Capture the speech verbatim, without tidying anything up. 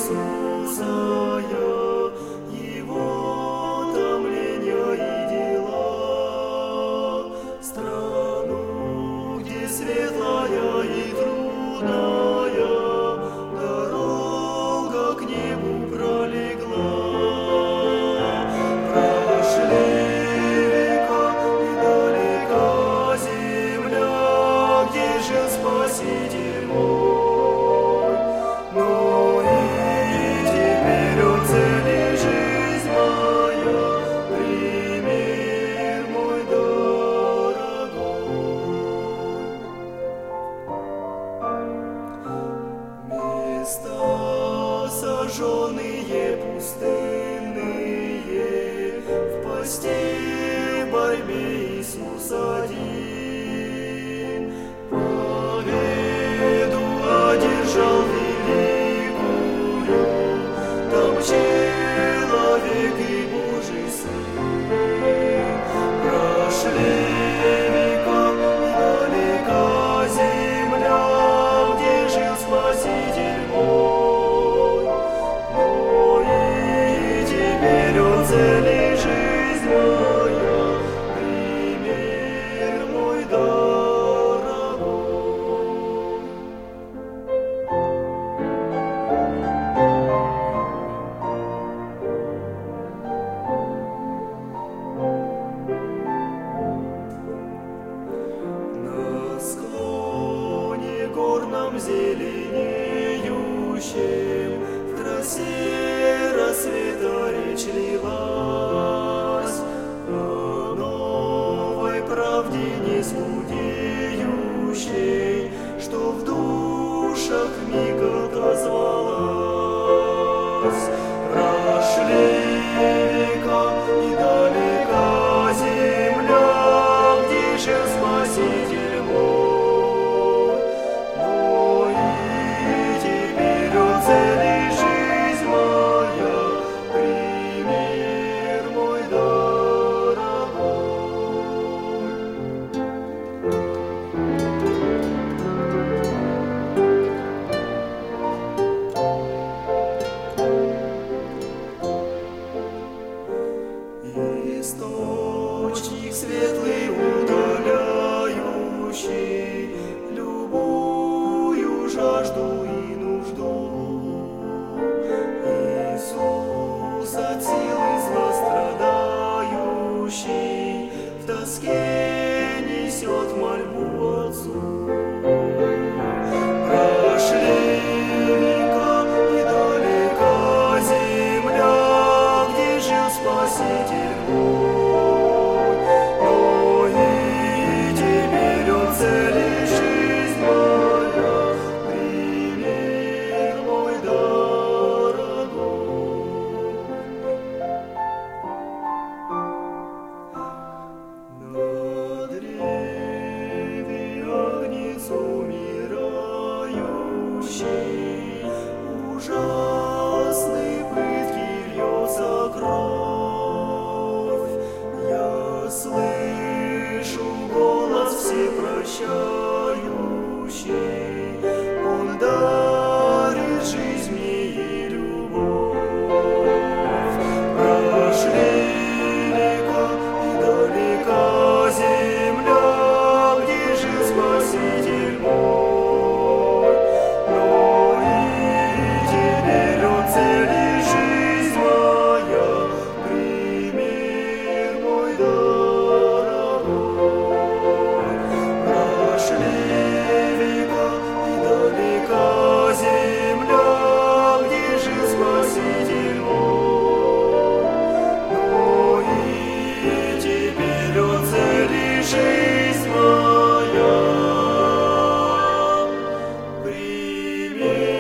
Иисуса я, Его томления и дела, страну, где светлая и трудная дорога к небу пролегла. Прошли века и далека земля, где жил Спаситель мой, но и теперь Он цель и жизнь моя, пример мой дорогой. Места сожженные, пустынные, в посте, в борьбе Иисус один победу одержал великую, там человек и Божий Сын. Прошли века и далека земля, где жил Спаситель мой, но и теперь Он цель и жизнь моя, пример мой дорогой. На склоне горном зеленеющем в красе рассвета речь лилась о новой правде не скудеющей, что в душах миг отозвалась. Прошли века и далека земля, где жил Спаситель мой, но и теперь Он цель и жизнь моя, пример мой дорогой. Источник светлый удаляющий любую жажду и нужду, Иисус от силы зла страдающий в тоске несет мольбу Отцу. Прошли века и далека земля, где жил Спаситель мой, но и теперь Он цель и жизнь моя, пример мой дорогой. На древе агнец умирающий, ужасной пытки льется кровь. Я слышу голос всепрощающий, Он дарит жизнь мне и любовь. Прошли века и далека земля, где жил Спаситель мой, но и теперь Он цель и жизнь моя, пример мой дорогой. Прошли века и далека земля, где жил Спаситель мой, но и теперь Он цель и жизнь моя, пример